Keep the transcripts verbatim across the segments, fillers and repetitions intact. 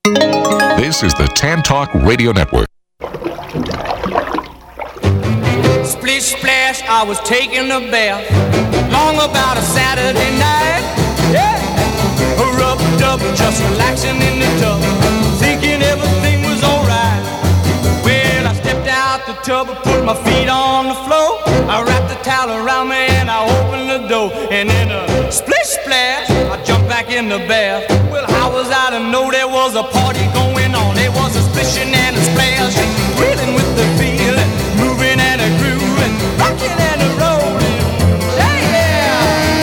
This is the Tan Talk Radio Network. Splish splash, I was taking a bath, long about a Saturday night. Yeah, rubbed up, just relaxing in the tub, thinking everything was alright. Well, I stepped out the tub, put my feet on the floor, I wrapped the towel around me and I opened the door, and in a splish splash, I jumped back in the bath. Well, how was I to know there was a party going on? There was a splishing and a splash, reeling with the feeling, moving and a grooving, rocking and a rolling. Yeah, yeah.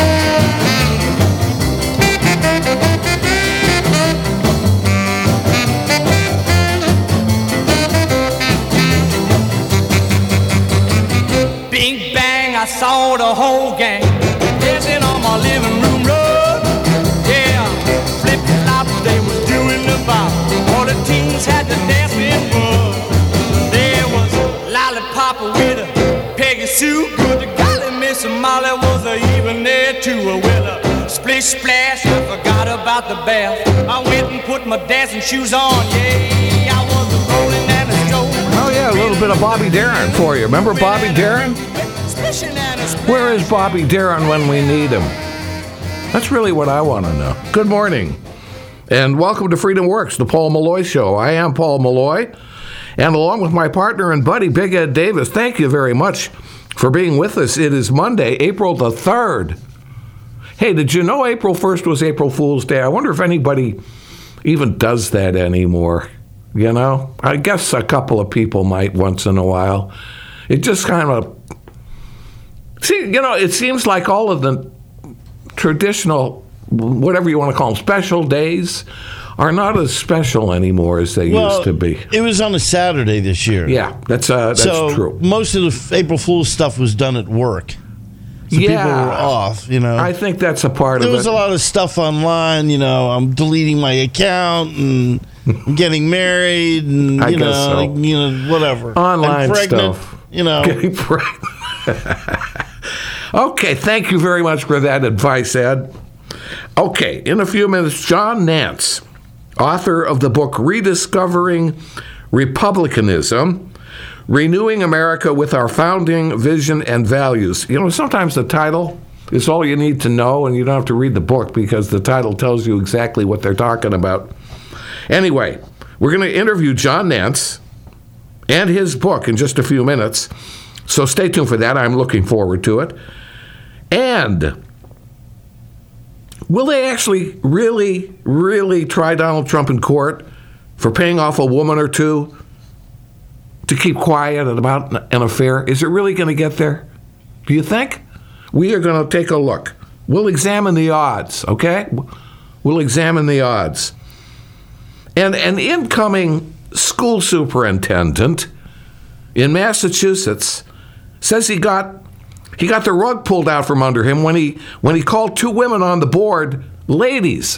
Bing bang, I saw the whole gang dancing on my living room rug. Yeah, flip flop, they was doing the bop. All the teens had to dance with bug. There was Lollipop with a Peggy Sue. Good to golly, Miss Molly was a even there too. Well, a splish splash, I forgot about the bath. I went and put my dancing shoes on. Yeah, I was a rolling and a strolling. Oh yeah, a little bit of Bobby Darin for you. Remember Bobby Darin? Where is Bobby Darin when we need him? That's really what I want to know. Good morning, and welcome to Freedom Works, the Paul Malloy Show. I am Paul Malloy, and along with my partner and buddy, Big Ed Davis, thank you very much for being with us. It is Monday, April the third. Hey, did you know April first was April Fool's Day? I wonder if anybody even does that anymore. You know, I guess a couple of people might once in a while. It just kind of, see, you know, it seems like all of the traditional, whatever you want to call them, special days are not as special anymore as they well, used to be. It was on a Saturday this year. Yeah, that's uh, that's so true. Most of the April Fool's stuff was done at work. So yeah, people were off, you know. I think that's a part there of it. There was a lot of stuff online, you know, I'm deleting my account and I'm getting married and, I you guess know, so. like, you know, whatever. Online I'm pregnant, stuff. You know. Getting pregnant. Okay, thank you very much for that advice, Ed. Okay, in a few minutes, John Nance, author of the book Rediscovering Republicanism, Renewing America with Our Founding Vision and Values. You know, sometimes the title is all you need to know, and you don't have to read the book because the title tells you exactly what they're talking about. Anyway, we're going to interview John Nance and his book in just a few minutes, so stay tuned for that. I'm looking forward to it. And will they actually really, really try Donald Trump in court for paying off a woman or two to keep quiet about an affair? Is it really going to get there? Do you think? We are going to take a look. We'll examine the odds, okay? We'll examine the odds. And an incoming school superintendent in Massachusetts says he got he got the rug pulled out from under him when he when he called two women on the board ladies.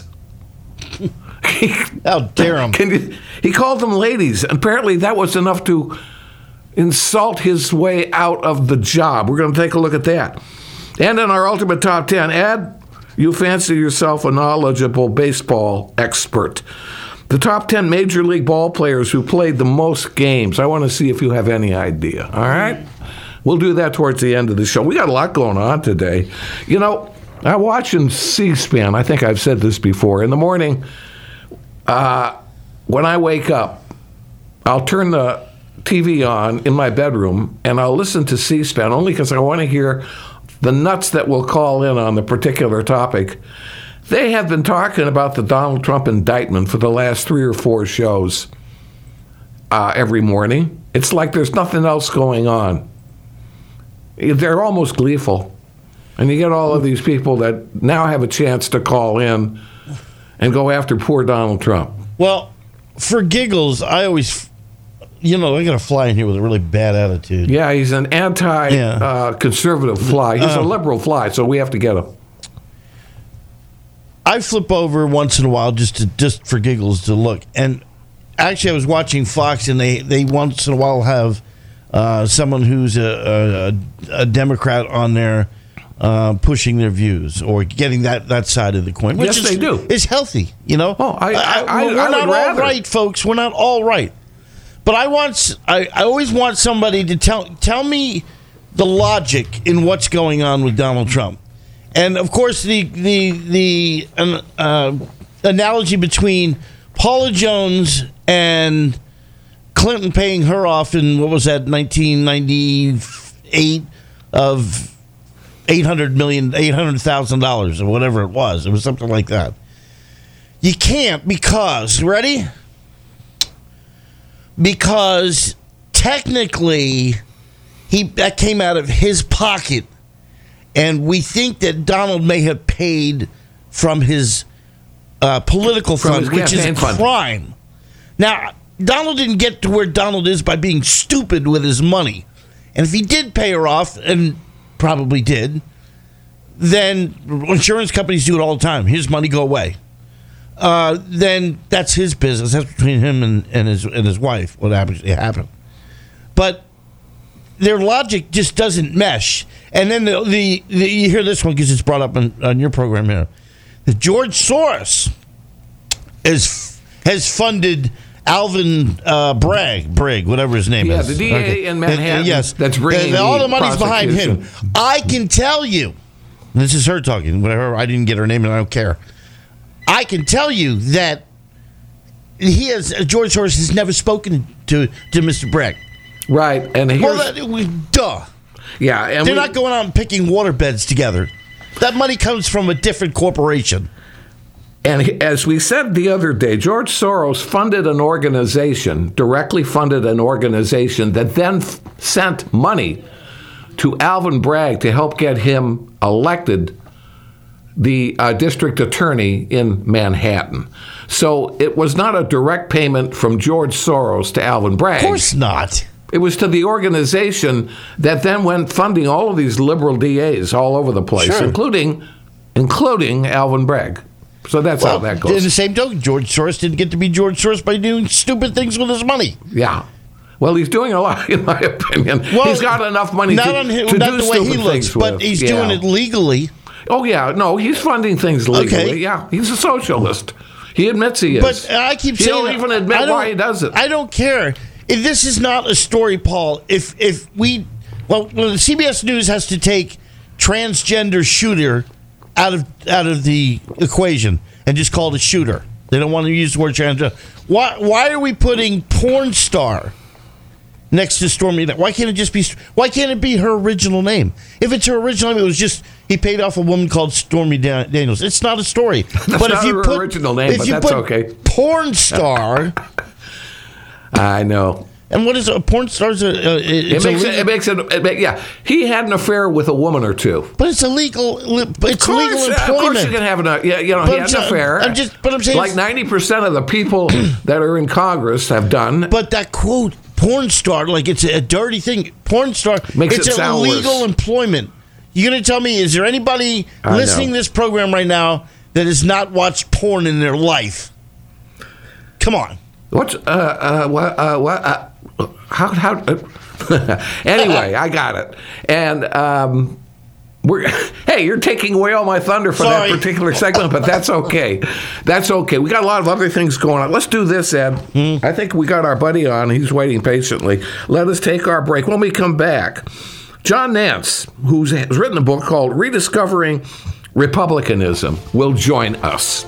How dare him? Can you, he called them ladies. Apparently that was enough to insult his way out of the job. We're going to take a look at that. And in our Ultimate Top ten, Ed, you fancy yourself a knowledgeable baseball expert. The top ten Major League ball players who played the most games. I want to see if you have any idea. All right? We'll do that towards the end of the show. We got a lot going on today. You know, I'm watching C-SPAN. I think I've said this before. In the morning, uh, when I wake up, I'll turn the T V on in my bedroom, and I'll listen to C-SPAN only because I want to hear the nuts that will call in on the particular topic. They have been talking about the Donald Trump indictment for the last three or four shows uh, every morning. It's like there's nothing else going on. They're almost gleeful. And you get all of these people that now have a chance to call in and go after poor Donald Trump. Well, for giggles, I always, you know, I got a fly in here with a really bad attitude. Yeah, he's an anti-conservative yeah. uh, fly. He's uh, a liberal fly, so we have to get him. I flip over once in a while just to just for giggles to look. And actually, I was watching Fox, and they, they once in a while have uh, someone who's a, a, a Democrat on there uh, pushing their views or getting that, that side of the coin. Which Yes, is, they do. Is healthy, you know. Oh, I- I- I- we're I would not all rather. right, folks. We're not all right. But I want, I, I always want somebody to tell tell me the logic in what's going on with Donald Trump, and of course the the the uh, analogy between Paula Jones and Clinton paying her off in what was that nineteen ninety-eight of eight hundred million, eight hundred thousand dollars or whatever it was. It was something like that. You can't because ready. Because technically, he that came out of his pocket, and we think that Donald may have paid from his uh, political From fund, his which is a campaign fund. crime. Now, Donald didn't get to where Donald is by being stupid with his money, and if he did pay her off, and probably did, then insurance companies do it all the time. His money go away. Uh, then that's his business. That's between him and, and his and his wife. What happens? It happened. But their logic just doesn't mesh. And then the, the, the you hear this one because it's brought up on, on your program here. That George Soros is has funded Alvin uh, Bragg, Brigg, whatever his name Yeah, is. the D A in Manhattan Uh, yes, that's bringing And all the the money's behind him. prosecution. I can tell you. This is her talking. Whatever. I didn't get her name, and I don't care. I can tell you that he has George Soros has never spoken to to Mister Bragg. Right, and here's, Well, that, we, duh. yeah, and They're we, not going out and picking water beds together. That money comes from a different corporation. And he- as we said the other day, George Soros funded an organization, directly funded an organization that then f- sent money to Alvin Bragg to help get him elected the uh, district attorney in Manhattan. So it was not a direct payment from George Soros to Alvin Bragg. Of course not. It was to the organization that then went funding all of these liberal D As all over the place, Sure. including including Alvin Bragg. So that's Well, how that in the goes. same token, George Soros didn't get to be George Soros by doing stupid things with his money. Yeah. Well, he's doing a lot, in my opinion. Well, he's got enough money not to, on him, to not do the way he stupid looks, things but with. he's Yeah. doing it legally. Oh, yeah. No, he's funding things legally. Okay. Yeah. He's a socialist. He admits he is. But I keep he saying don't even admit I don't- why he does it. I don't care. If this is not a story, Paul. If if we well, well, the C B S News has to take transgender shooter out of out of the equation and just call it a shooter. They don't want to use the word transgender. Why why are we putting porn star next to Stormy? Why can't it just be? Why can't it be her original name? If it's her original name, it was just he paid off a woman called Stormy Dan- Daniels. It's not a story. but not if you her put original name, if but you that's put okay. porn star. I know. And what is a porn star? Is a, uh, It it's makes, illegal, it, it makes it, it make- yeah. He had an affair with a woman or two. but it's illegal. It's Of course, legal of course employment. you can have an, yeah, you know, But he I'm had sa- an affair. I'm just- but I'm saying like it's- ninety percent of the people that are in Congress have done. But that quote, porn star, like it's a dirty thing. Porn star, Makes it's it sound illegal worse. employment. You're going to tell me, is there anybody I listening know. to this program right now that has not watched porn in their life? Come on. What's uh uh what uh what uh, how how uh, anyway I got it and um we're hey you're taking away all my thunder for Sorry. that particular segment, but that's okay that's okay we got a lot of other things going on. Let's do this, Ed. Hmm. I think we got our buddy on. He's waiting patiently. Let us take our break. When we come back, John Nance, who's has written a book called Rediscovering Republicanism, will join us.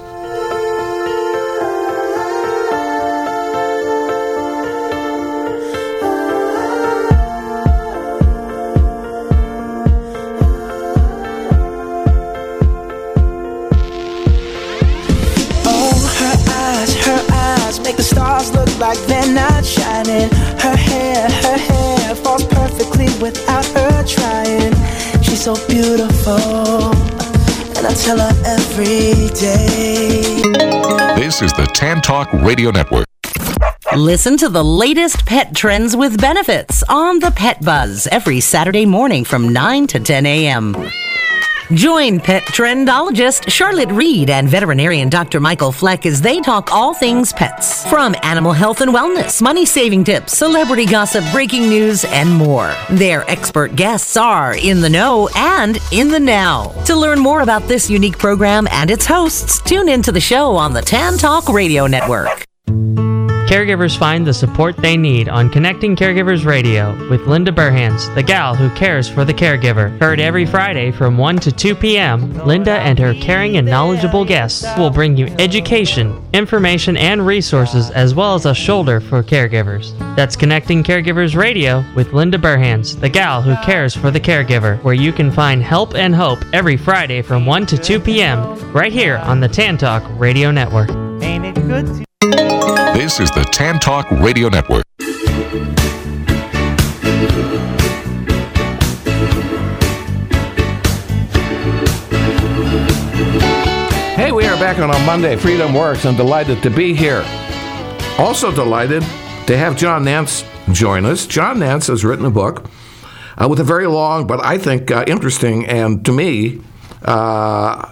Oh, her eyes, her eyes make the stars look like they're not shining. Her hair, her hair falls perfectly without her trying. She's so beautiful, and I tell her every day. This is the Tan Talk Radio Network. Listen to the latest pet trends with benefits on the Pet Buzz every Saturday morning from nine to ten a.m. Join pet trendologist Charlotte Reed and veterinarian Doctor Michael Fleck as they talk all things pets. From animal health and wellness, money-saving tips, celebrity gossip, breaking news, and more. Their expert guests are in the know and in the now. To learn more about this unique program and its hosts, tune into the show on the Tan Talk Radio Network. Caregivers find the support they need on Connecting Caregivers Radio with Linda Burhans, the gal who cares for the caregiver. Heard every Friday from one to two p.m., Linda and her caring and knowledgeable guests will bring you education, information, and resources, as well as a shoulder for caregivers. That's Connecting Caregivers Radio with Linda Burhans, the gal who cares for the caregiver, where you can find help and hope every Friday from one to two p.m. right here on the Tan Talk Radio Network. Ain't it good to This is the Tan Talk Radio Network. Hey, we are back on a Monday. Freedom Works. I'm delighted to be here. Also delighted to have John Nance join us. John Nance has written a book uh, with a very long, but I think uh, interesting and, to me, uh,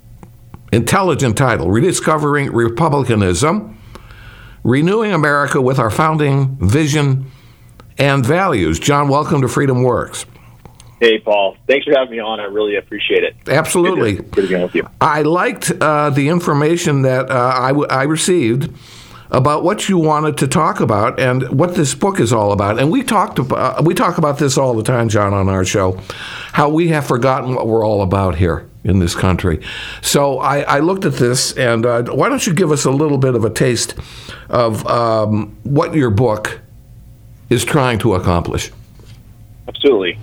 intelligent title, Rediscovering Republicanism, Renewing America with Our Founding Vision and Values. John, welcome to Freedom Works. Hey, Paul. Thanks for having me on. I really appreciate it. Absolutely. Good to, good to be with you. I liked uh, the information that uh, I, w- I received about what you wanted to talk about and what this book is all about. And we talked about, uh, we talk about this all the time, John, on our show, how we have forgotten what we're all about here in this country. So I, I looked at this, and uh, why don't you give us a little bit of a taste of um, what your book is trying to accomplish? Absolutely.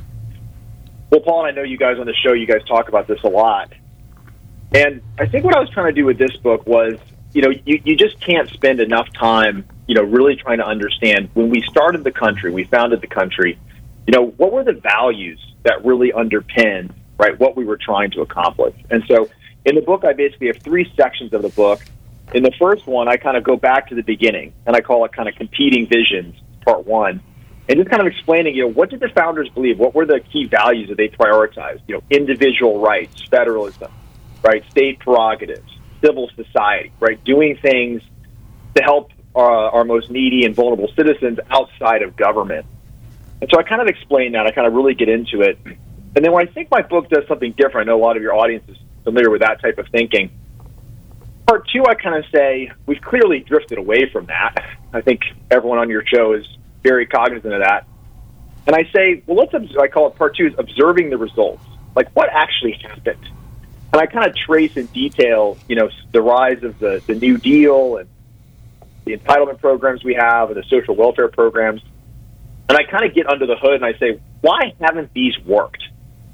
Well, Paul, and I know you guys on the show, you guys talk about this a lot. And I think what I was trying to do with this book was, you know, you, you just can't spend enough time, you know, really trying to understand when we started the country, we founded the country, you know, what were the values that really underpinned, right, what we were trying to accomplish. And so in the book, I basically have three sections of the book. In the first one, I kind of go back to the beginning, and I call it kind of Competing Visions, part one, and just kind of explaining, you know, what did the founders believe? What were the key values that they prioritized? You know, individual rights, federalism, right, state prerogatives, civil society, right, doing things to help uh, our most needy and vulnerable citizens outside of government. And so I kind of explain that. I kind of really get into it. And then when I think my book does something different, I know a lot of your audience is familiar with that type of thinking. Part two, I kind of say we've clearly drifted away from that. I think everyone on your show is very cognizant of that. And I say, well, let's, I call it part two, is observing the results. Like, what actually happened? And I kind of trace in detail, you know, the rise of the, the New Deal and the entitlement programs we have and the social welfare programs. And I kind of get under the hood and I say, why haven't these worked?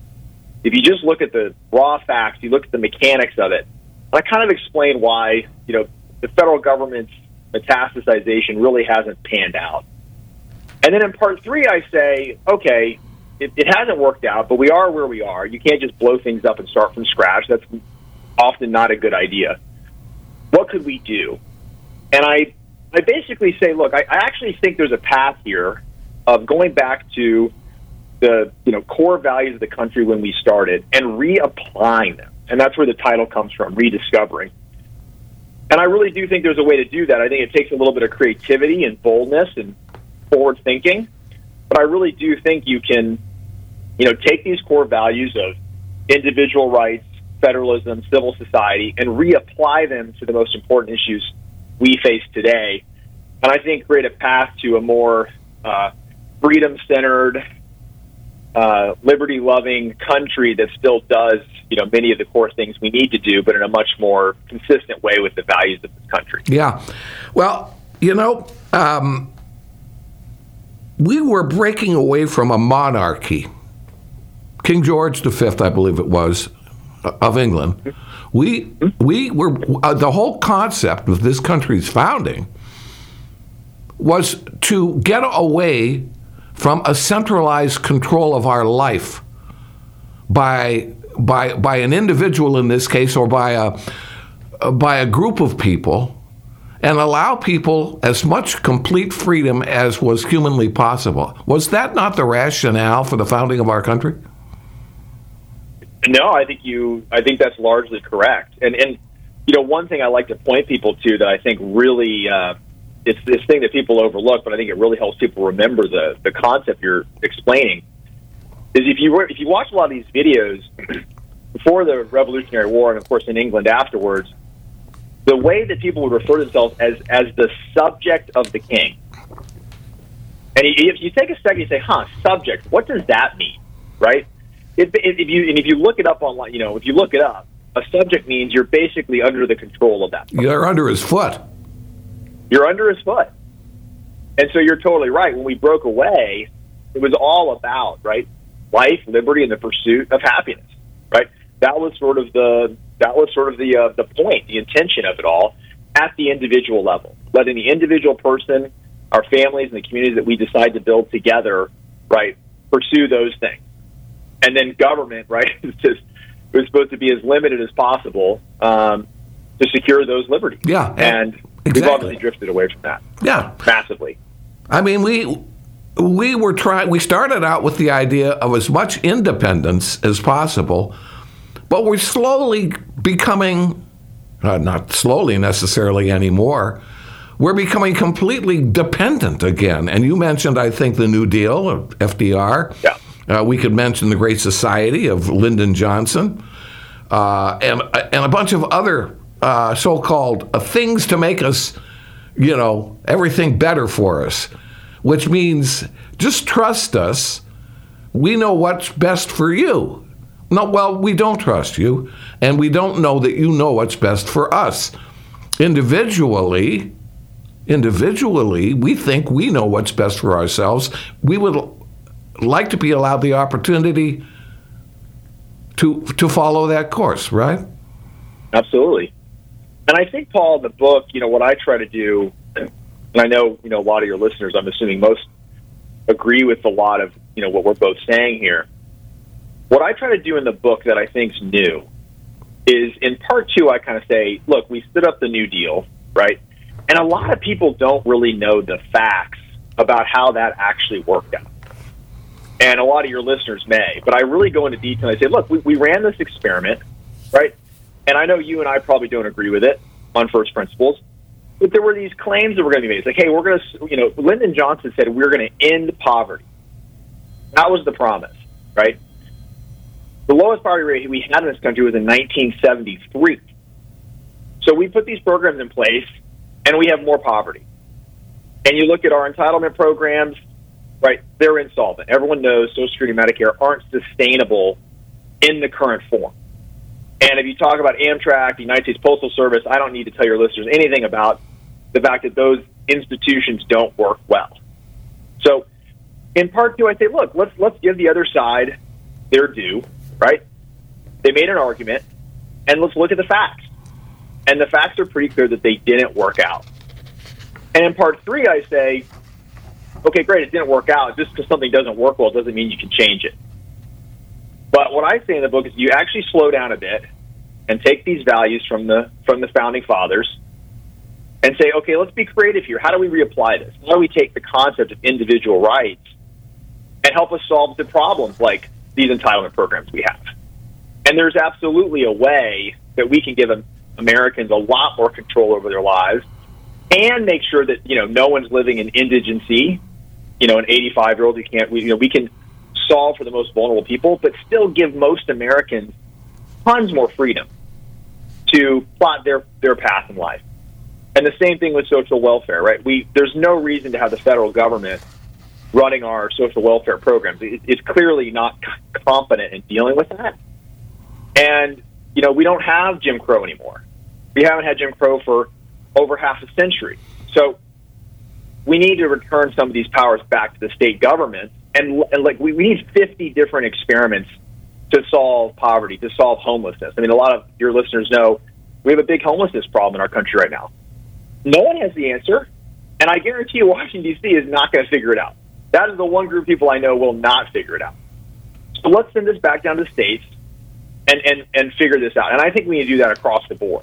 If you just look at the raw facts, you look at the mechanics of it, and I kind of explain why, you know, the federal government's metastasization really hasn't panned out. And then in part three, I say, okay, it, it hasn't worked out, but we are where we are. You can't just blow things up and start from scratch. That's often not a good idea. What could we do? And I, I basically say, look, I, I actually think there's a path here of going back to the, you know, core values of the country when we started and reapplying them. And that's where the title comes from, Rediscovering. And I really do think there's a way to do that. I think it takes a little bit of creativity and boldness and forward thinking. But I really do think you can, you know, take these core values of individual rights, federalism, civil society, and reapply them to the most important issues we face today. And I think create a path to a more uh, freedom-centered, uh, liberty-loving country that still does, you know, many of the core things we need to do, but in a much more consistent way with the values of this country. Yeah. Well, you know, um, we were breaking away from a monarchy. King George the Fifth, I believe it was, of England. We we were uh, the whole concept of this country's founding was to get away from a centralized control of our life by by by an individual in this case, or by a uh, by a group of people, and allow people as much complete freedom as was humanly possible. Was that not the rationale for the founding of our country? No, I think you. I think that's largely correct. And and you know, one thing I like to point people to that I think really uh, it's this thing that people overlook, but I think it really helps people remember the the concept you're explaining. Is if you were, if you watch a lot of these videos before the Revolutionary War, and of course in England afterwards, the way that people would refer to themselves as as the subject of the king. And if you take a second, you say, "Huh, subject? What does that mean?" Right? If, if you and if you look it up online, you know, if you look it up, a subject means you're basically under the control of that person. You're under his foot. You're under his foot. And so you're totally right. When we broke away, it was all about, right, life, liberty, and the pursuit of happiness, right? That was sort of the that was sort of the uh, the point, the intention of it all, at the individual level, letting the individual person, our families, and the communities that we decide to build together, right, pursue those things. And then government, right, is just it was supposed to be as limited as possible um, to secure those liberties. Yeah, and exactly. We've obviously drifted away from that. Yeah, massively. I mean, we we were trying. We started out with the idea of as much independence as possible, but we're slowly becoming, uh, not slowly necessarily anymore. We're becoming completely dependent again. And you mentioned, I think, the New Deal of F D R. Yeah. Uh, we could mention the Great Society of Lyndon Johnson, uh, and and a bunch of other uh, so-called uh, things to make us, you know, everything better for us, which means just trust us. We know what's best for you. No, well, we don't trust you, and we don't know that you know what's best for us. Individually, individually, we think we know what's best for ourselves. We would like to be allowed the opportunity to to follow that course, right? Absolutely. And I think, Paul, in the book, you know, what I try to do, and I know, you know, a lot of your listeners, I'm assuming most agree with a lot of, you know, what we're both saying here. What I try to do in the book that I think is new is in part two, I kind of say, look, we stood up the New Deal, right? And a lot of people don't really know the facts about how that actually worked out. And a lot of your listeners may, but I really go into detail and I say, look, we, we ran this experiment, right? And I know you and I probably don't agree with it on first principles, but there were these claims that were going to be made. It's like, hey, we're going to, you know, Lyndon Johnson said we're going to end poverty. That was the promise, right? The lowest poverty rate we had in this country was in nineteen seventy-three. So we put these programs in place, and we have more poverty. And you look at our entitlement programs, right, they're insolvent. Everyone knows Social Security and Medicare aren't sustainable in the current form. And if you talk about Amtrak, the United States Postal Service, I don't need to tell your listeners anything about the fact that those institutions don't work well. So in part two, I say, look, let's let's give the other side their due, right? They made an argument, and let's look at the facts. And the facts are pretty clear that they didn't work out. And in part three, I say, okay, great, it didn't work out. Just because something doesn't work well doesn't mean you can change it. But what I say in the book is you actually slow down a bit and take these values from the from the Founding Fathers and say, okay, let's be creative here. How do we reapply this? How do we take the concept of individual rights and help us solve the problems like these entitlement programs we have? And there's absolutely a way that we can give Americans a lot more control over their lives and make sure that, you know, no one's living in indigency. You know, an eighty-five-year-old who can't, we, you know, we can solve for the most vulnerable people, but still give most Americans tons more freedom to plot their, their path in life. And the same thing with social welfare, right? We there's no reason to have the federal government running our social welfare programs. It, it's clearly not competent in dealing with that. And, you know, we don't have Jim Crow anymore. We haven't had Jim Crow for over half a century. So we need to return some of these powers back to the state government. And, and like, we, we need fifty different experiments to solve poverty, to solve homelessness. I mean, a lot of your listeners know we have a big homelessness problem in our country right now. No one has the answer. And I guarantee you Washington, D C is not going to figure it out. That is the one group of people I know will not figure it out. So let's send this back down to states and, and, and figure this out. And I think we need to do that across the board.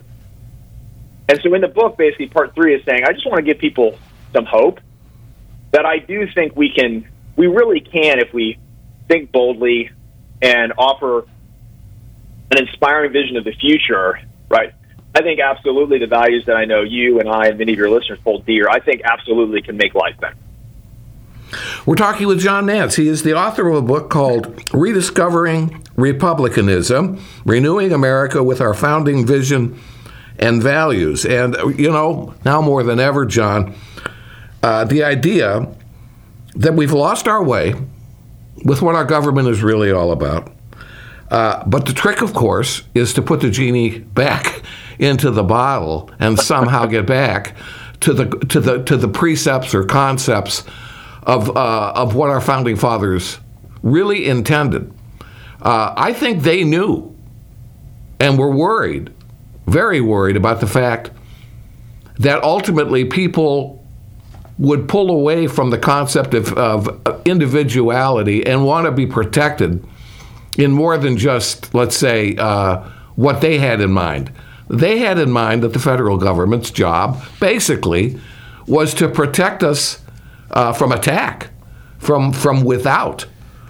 And so in the book, basically, part three is saying, I just want to give people some hope that I do think we can, we really can, if we think boldly and offer an inspiring vision of the future, right? I think absolutely the values that I know you and I and many of your listeners hold dear, I think absolutely can make life better. We're talking with John Nance. He is the author of a book called Rediscovering Republicanism, Renewing America with Our Founding Vision and Values. And, you know, now more than ever, John, uh, the idea that we've lost our way with what our government is really all about. Uh, but the trick, of course, is to put the genie back into the bottle and somehow get back to the to the to the precepts or concepts of uh, of what our founding fathers really intended. Uh, I think they knew and were worried, very worried about the fact that ultimately people would pull away from the concept of, of individuality and want to be protected in more than just, let's say, uh, what they had in mind. They had in mind that the federal government's job, basically, was to protect us uh, from attack, from from without.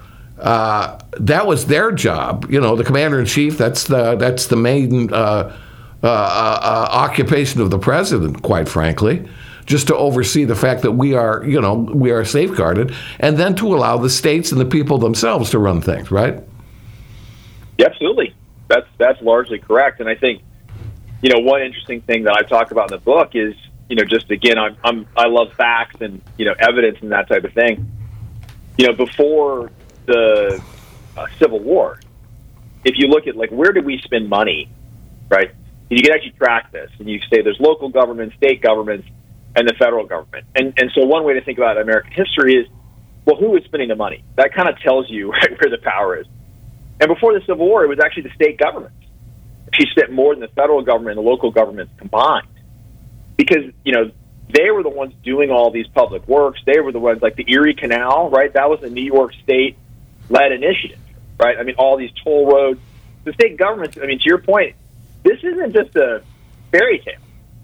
Uh, that was their job. You know, the commander-in-chief, that's the, that's the main uh, uh, uh, occupation of the president, quite frankly, just to oversee the fact that we are, you know, we are safeguarded, and then to allow the states and the people themselves to run things, right? Yeah, absolutely. That's that's largely correct. And I think, you know, one interesting thing that I talk about in the book is, you know, just again, I'm, I'm I love facts and, you know, evidence and that type of thing. You know, before the uh, Civil War, if you look at, like, where did we spend money, right? You can actually track this, and you say there's local governments, state governments, and the federal government. And and so one way to think about American history is, well, who is spending the money? That kind of tells you right, where the power is. And before the Civil War, it was actually the state governments. She spent more than the federal government and the local governments combined. Because, you know, they were the ones doing all these public works. They were the ones, like the Erie Canal, right? That was a New York State-led initiative, right? I mean, all these toll roads. The state governments, I mean, to your point, this isn't just a fairy tale.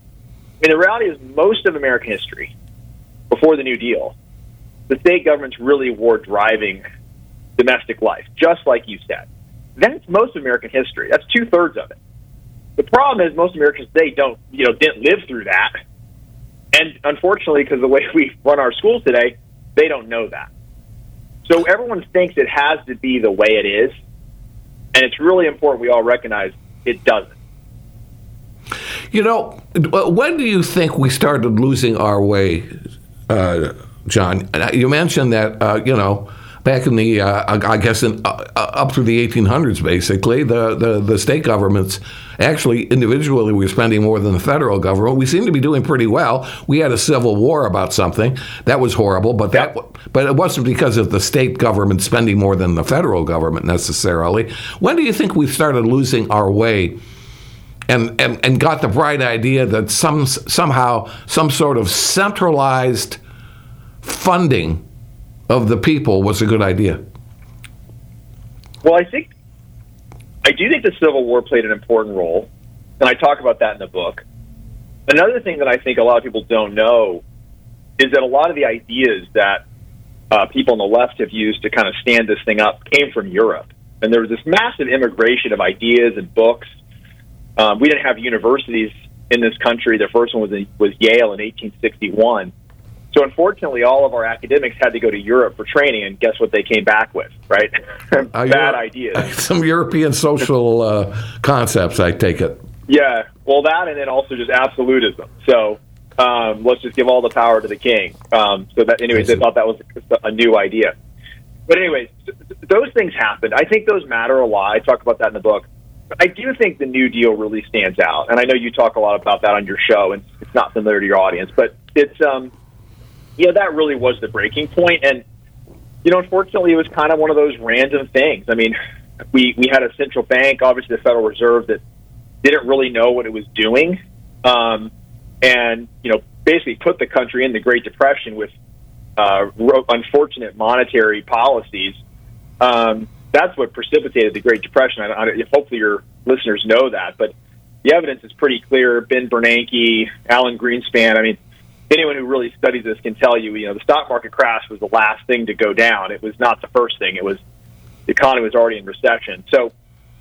I mean, the reality is most of American history, before the New Deal, the state governments really were driving domestic life, just like you said. That's most of American history. That's two-thirds of it. The problem is most Americans today don't, you know, didn't live through that. And unfortunately, because of the way we run our schools today, they don't know that. So everyone thinks it has to be the way it is, and it's really important we all recognize it doesn't. You know, when do you think we started losing our way, uh, John? You mentioned that, uh, you know, back in the, uh, I guess, in, uh, up through the eighteen hundreds, basically, the, the, the state governments actually individually were spending more than the federal government. We seem to be doing pretty well. We had a civil war about something that was horrible, but that, yep. but it wasn't because of the state government spending more than the federal government necessarily. When do you think we started losing our way? And, and, and got the bright idea that some somehow some sort of centralized funding of the people was a good idea? Well, I think I do think the Civil War played an important role, and I talk about that in the book. Another thing that I think a lot of people don't know is that a lot of the ideas that uh, people on the left have used to kind of stand this thing up came from Europe, and there was this massive immigration of ideas and books. Um, we didn't have universities in this country. The first one was in, was Yale in eighteen sixty-one. So unfortunately, all of our academics had to go to Europe for training, and guess what they came back with, right? Bad uh, ideas. Some European social uh, concepts, I take it. Yeah, well, that and then also just absolutism. So um, let's just give all the power to the king. Um, so that, anyways, they thought that was a new idea. But anyways, those things happened. I think those matter a lot. I talk about that in the book. I do think the New Deal really stands out, and I know you talk a lot about that on your show, and it's not familiar to your audience, but it's, um, you know, that really was the breaking point, and, you know, unfortunately, it was kind of one of those random things. I mean, we, we had a central bank, obviously the Federal Reserve, that didn't really know what it was doing, um, and, you know, basically put the country in the Great Depression with uh, unfortunate monetary policies. Um That's what precipitated the Great Depression. I, I, hopefully your listeners know that, but the evidence is pretty clear. Ben Bernanke, Alan Greenspan, I mean, anyone who really studies this can tell you, you know, the stock market crash was the last thing to go down. It was not the first thing. It was, the economy was already in recession. So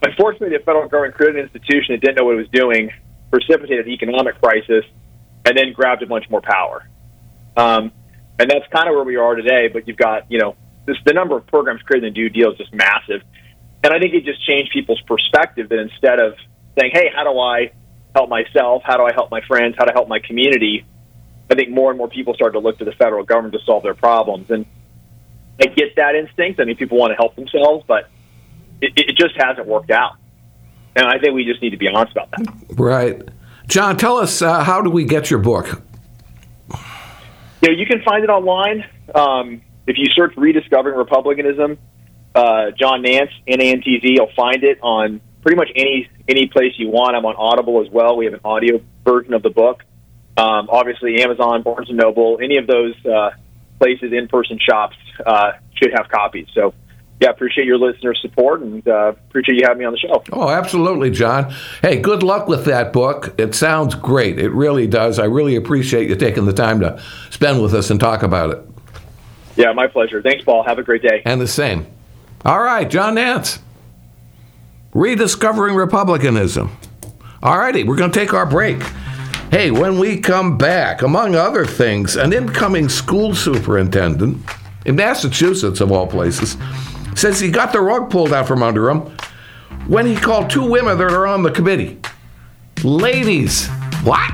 unfortunately, the federal government created an institution that didn't know what it was doing, precipitated the economic crisis, and then grabbed a bunch more power. Um, and that's kind of where we are today. But you've got, you know, this, the number of programs created in the New Deal is just massive. And I think it just changed people's perspective that instead of saying, hey, how do I help myself? How do I help my friends? How do I help my community? I think more and more people started to look to the federal government to solve their problems. And I get that instinct. I mean, people want to help themselves, but it, it just hasn't worked out. And I think we just need to be honest about that. Right. John, tell us, uh, how do we get your book? You know, you can find it online. Um, if you search Rediscovering Republicanism, uh, John Nance, N A N T Z, you'll find it on pretty much any any place you want. I'm on Audible as well. We have an audio version of the book. Um, obviously, Amazon, Barnes and Noble, any of those uh, places, in-person shops uh, should have copies. So, yeah, appreciate your listener support, and uh, appreciate you having me on the show. Oh, absolutely, John. Hey, good luck with that book. It sounds great. It really does. I really appreciate you taking the time to spend with us and talk about it. Yeah, my pleasure. Thanks, Paul. Have a great day. And the same. All right, John Nance. Rediscovering Republicanism. All righty, we're going to take our break. Hey, when we come back, among other things, an incoming school superintendent in Massachusetts, of all places, says he got the rug pulled out from under him when he called two women that are on the committee ladies. What?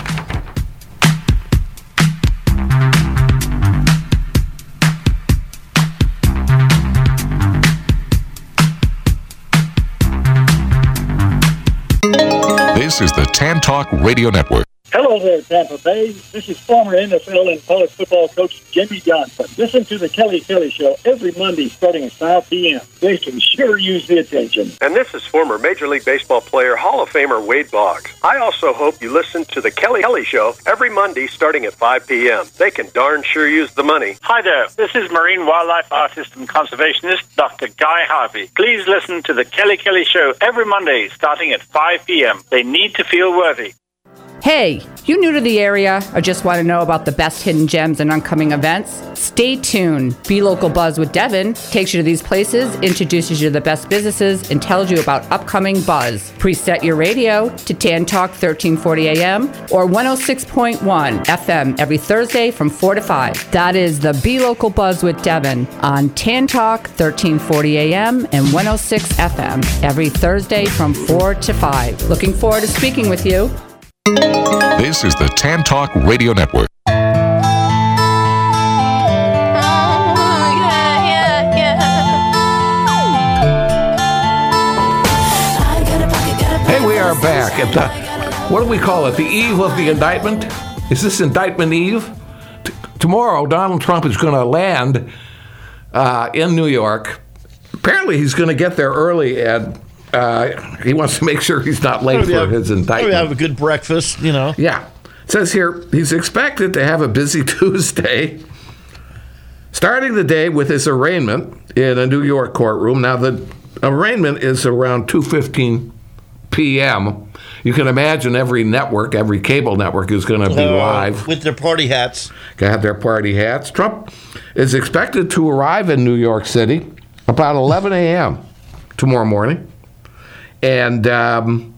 This is the Tan Talk Radio Network. Hello there, Tampa Bay. This is former N F L and college football coach Jimmy Johnson. Listen to the Kelly Kelly Show every Monday starting at five p.m. They can sure use the attention. And this is former Major League Baseball player, Hall of Famer Wade Boggs. I also hope you listen to the Kelly Kelly Show every Monday starting at five p.m. They can darn sure use the money. Hi there. This is marine wildlife artist and conservationist Doctor Guy Harvey. Please listen to the Kelly Kelly Show every Monday starting at five p.m. They need to feel worthy. Hey, you new to the area or just want to know about the best hidden gems and upcoming events? Stay tuned. Be Local Buzz with Devin takes you to these places, introduces you to the best businesses, and tells you about upcoming buzz. Preset your radio to Tan Talk thirteen forty a.m. or one oh six point one F M every Thursday from four to five. That is the Be Local Buzz with Devin on Tan Talk thirteen forty a.m. and one oh six F M every Thursday from four to five. Looking forward to speaking with you. This is the Tan Talk Radio Network. Hey, we are back at the, what do we call it, the eve of the indictment? Is this indictment eve? T- tomorrow, Donald Trump is going to land uh, in New York. Apparently, he's going to get there early, and uh, he wants to make sure he's not late for have, his indictment. Have a good breakfast, you know. Yeah. It says here, he's expected to have a busy Tuesday, starting the day with his arraignment in a New York courtroom. Now, the arraignment is around two fifteen p.m. You can imagine every network, every cable network is going to be uh, live. With their party hats. Going to have their party hats. Trump is expected to arrive in New York City about eleven a.m. tomorrow morning. And um,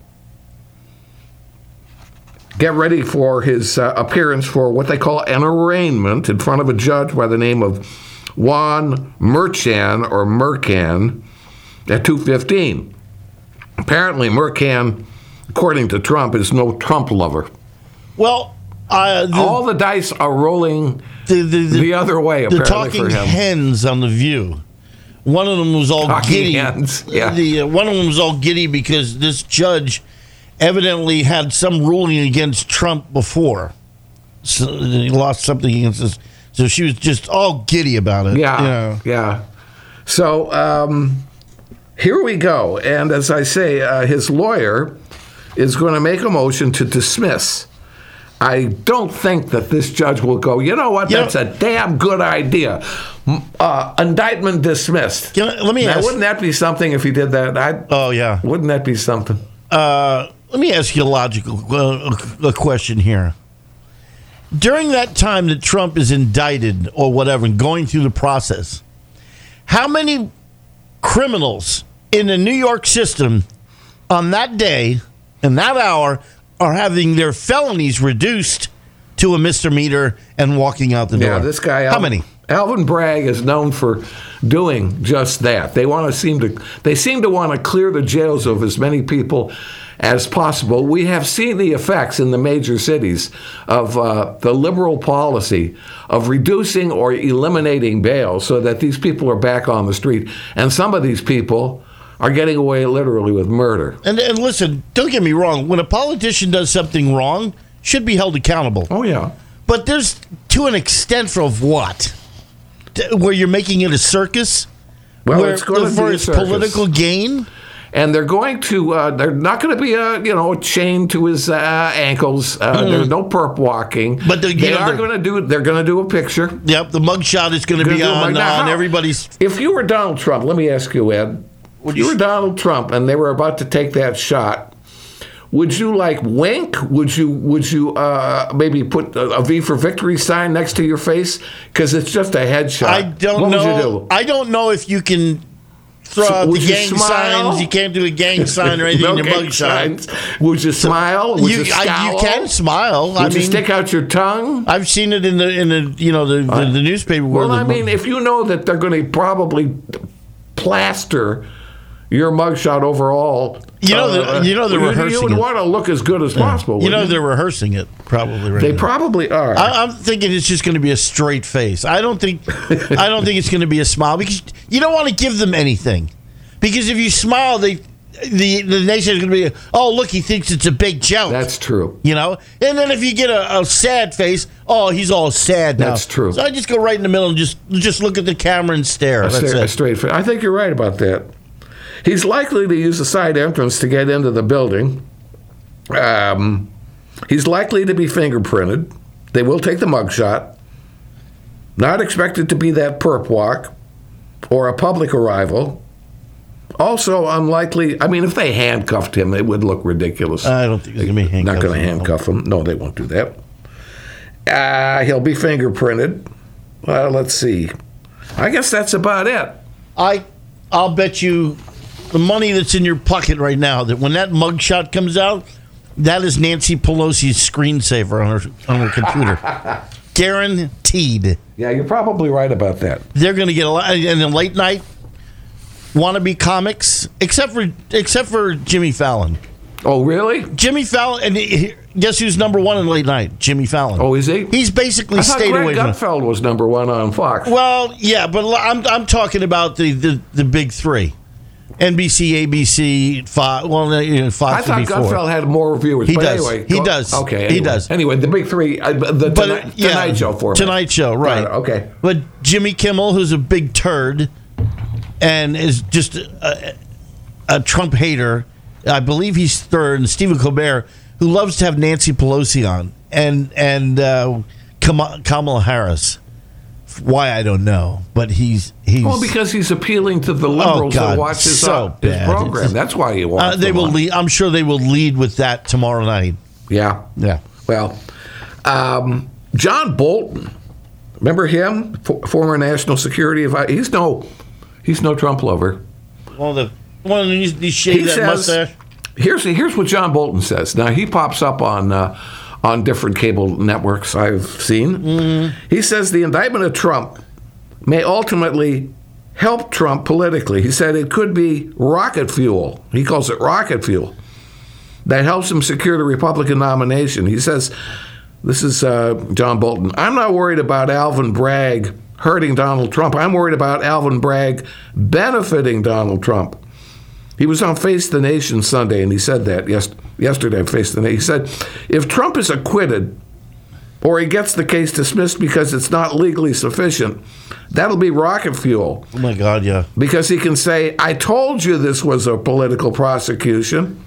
get ready for his uh, appearance for what they call an arraignment in front of a judge by the name of Juan Merchan or Mercan at two fifteen. Apparently, Mercan, according to Trump, is no Trump lover. Well, uh, the, all the dice are rolling the, the, the, the other way, the apparently, talking for him. hens on The View. One of them was all talking giddy. Hens, yeah. The, uh, one of them was all giddy because this judge evidently had some ruling against Trump before. So he lost something against this. So she was just all giddy about it. Yeah, you know. yeah. So um, here we go. And as I say, uh, his lawyer is going to make a motion to dismiss. I don't think that this judge will go, you know what, you that's know, a damn good idea. Uh, indictment dismissed. Can I, let me now, ask. Wouldn't that be something if he did that? I'd, oh, yeah. Wouldn't that be something? Uh, let me ask you a logical uh, a question here. During that time that Trump is indicted or whatever and going through the process, how many criminals in the New York system on that day and that hour are having their felonies reduced to a misdemeanor and walking out the door. Yeah, this guy. How Al- many? Alvin Bragg is known for doing just that. They want to seem to. They seem to want to clear the jails of as many people as possible. We have seen the effects in the major cities of uh, the liberal policy of reducing or eliminating bail so that these people are back on the street. And some of these people are getting away literally with murder. And, and listen, don't get me wrong. When a politician does something wrong, should be held accountable. Oh, yeah. But there's to an extent of what? Where you're making it a circus? Well, Where, it's going to for be a its circus. political gain? And they're going to, uh, they're not going to be a, you know, chained to his uh, ankles. Uh, Mm. There's no perp walking. But the- you they know, are the- going to do, they're going to do a picture. Yep, the mugshot is going to Gonna be do a on, mug- Now, on how- everybody's. If you were Donald Trump, let me ask you, Ed. If you were Donald Trump and they were about to take that shot, would you like wink? Would you would you uh, maybe put a, a V for Victory sign next to your face because it's just a headshot? I don't what know. Would you do? I don't know if you can throw So out would the you gang smile? signs. You can't do a gang sign or anything No in your gang mugshot. signs. Would you smile? Would you, You, I, scowl? you can smile. Would I you mean, stick out your tongue? I've seen it in the in the you know the the, the newspaper. Where Well, the I mean, if you know that they're going to probably plaster your mugshot overall, You know the- uh, you know they're you, rehearsing You would it. want to look as good as possible. you know wouldn't they're rehearsing it probably. Right They now. probably are. I, I'm thinking it's just going to be a straight face. I don't think I don't think it's going to be a smile because you don't want to give them anything. Because if you smile, they the the nation is going to be, oh look, he thinks it's a big joke. That's true. You know, and then if you get a, a sad face, oh, he's all sad now. That's true. So I just go right in the middle and just just look at the camera and stare. A, That's straight, a it. straight face. I think you're right about that. He's likely to use a side entrance to get into the building. Um, he's likely to be fingerprinted. They will take the mugshot. Not expected to be that perp walk or a public arrival. Also unlikely. I mean, if they handcuffed him, it would look ridiculous. I don't think they're going to be handcuffed. Not going to handcuff him. No, they won't do that. Uh, he'll be fingerprinted. Well, let's see. I guess that's about it. I I'll bet you the money that's in your pocket right now that when that mugshot comes out, that is Nancy Pelosi's screensaver on her on her computer. Guaranteed. Yeah, you're probably right about that. They're going to get a lot. And then late night wannabe comics, except for except for Jimmy Fallon. Oh, really? Jimmy Fallon, and he- guess who's number one in late night? Jimmy Fallon. Oh, is he? He's basically I thought stayed Greg away from. Gutfeld was number one on Fox. Well, yeah, but I'm I'm talking about the the, the big three, N B C, A B C, Fox. Well, you know, I Fox thought would be four. Gutfeld had more viewers. He but does. Anyway, He go- does. Okay, He anyway. does. Anyway, the big three, uh, the But, tonight, yeah, tonight Show for Tonight Show, right? Right, okay. But Jimmy Kimmel, who's a big turd, and is just a, a Trump hater. I believe he's third. And Stephen Colbert, who loves to have Nancy Pelosi on, and and uh, Kam- Kamala Harris. Why I don't know, but he's he's. Well, because he's appealing to the liberals Oh, God, that watch his, so uh, his bad. program. That's why he wants Uh, they them will on. lead. I'm sure they will lead with that tomorrow night. Yeah. Yeah. Well, um, John Bolton, remember him? F- former national security advisor. He's no, he's no Trump lover. One of the one of these, these shave He that says, mustache. here's here's what John Bolton says. Now he pops up on uh, on different cable networks I've seen. Mm-hmm. He says the indictment of Trump may ultimately help Trump politically. He said it could be rocket fuel. He calls it rocket fuel that helps him secure the Republican nomination. He says, this is uh, John Bolton, I'm not worried about Alvin Bragg hurting Donald Trump. I'm worried about Alvin Bragg benefiting Donald Trump. He was on Face the Nation Sunday, and he said that yes, yesterday on Face the Nation. He said, if Trump is acquitted or he gets the case dismissed because it's not legally sufficient, that'll be rocket fuel. Oh, my God, yeah. Because he can say, I told you this was a political prosecution.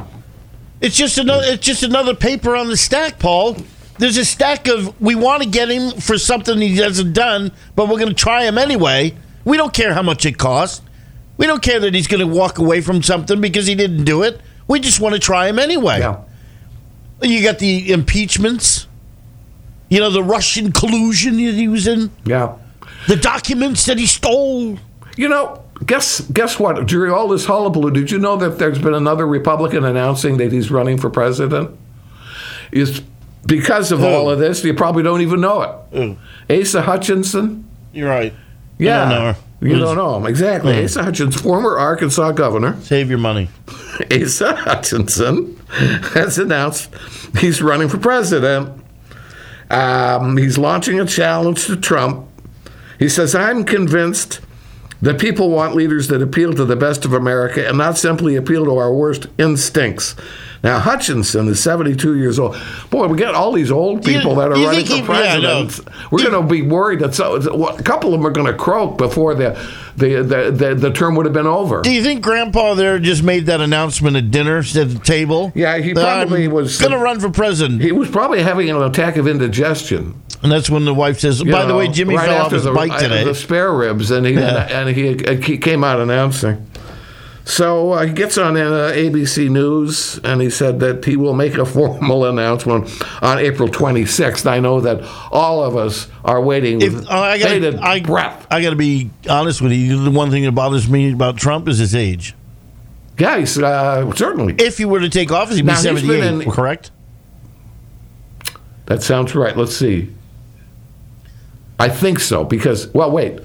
It's just another. It's just another paper on the stack, Paul. There's a stack of we want to get him for something he hasn't done, but we're going to try him anyway. We don't care how much it costs. We don't care that he's going to walk away from something because he didn't do it. We just want to try him anyway. Yeah. You got the impeachments. You know, the Russian collusion that he was in. Yeah. The documents that he stole. You know, guess guess what? During all this hullabaloo, did you know that there's been another Republican announcing that he's running for president? It's because of Who? all of this. You probably don't even know it. Who? Asa Hutchinson. You're right. Yeah. I don't know her. You don't know him. Exactly. Mm. Asa Hutchinson, former Arkansas governor. Save your money. Asa Hutchinson has announced he's running for president. Um, he's launching a challenge to Trump. He says, I'm convinced that people want leaders that appeal to the best of America and not simply appeal to our worst instincts. Now, Hutchinson is seventy-two years old. Boy, we get all these old people You- that are you running think for he- yeah, president. no. We're going to be worried that so, a couple of them are going to croak before the the, the, the the term would have been over. Do you think Grandpa there just made that announcement at dinner, at the table? Yeah, he probably was going to run for president. He was probably having an attack of indigestion. And that's when the wife says, You by the know, way, Jimmy right fell off after his the, bike uh, today. The spare ribs, and he Yeah. and, and he, uh, he came out announcing. So uh, he gets on uh, A B C News, and he said that he will make a formal announcement on April twenty-sixth. I know that all of us are waiting with If, uh, I gotta, bated I, breath. I got to be honest with you. The one thing that bothers me about Trump is his age. Yeah, he's, uh, certainly. If he were to take office, he'd be Now, he's been seventy-eight, in- correct? That sounds right. Let's see. I think so, because, well, wait.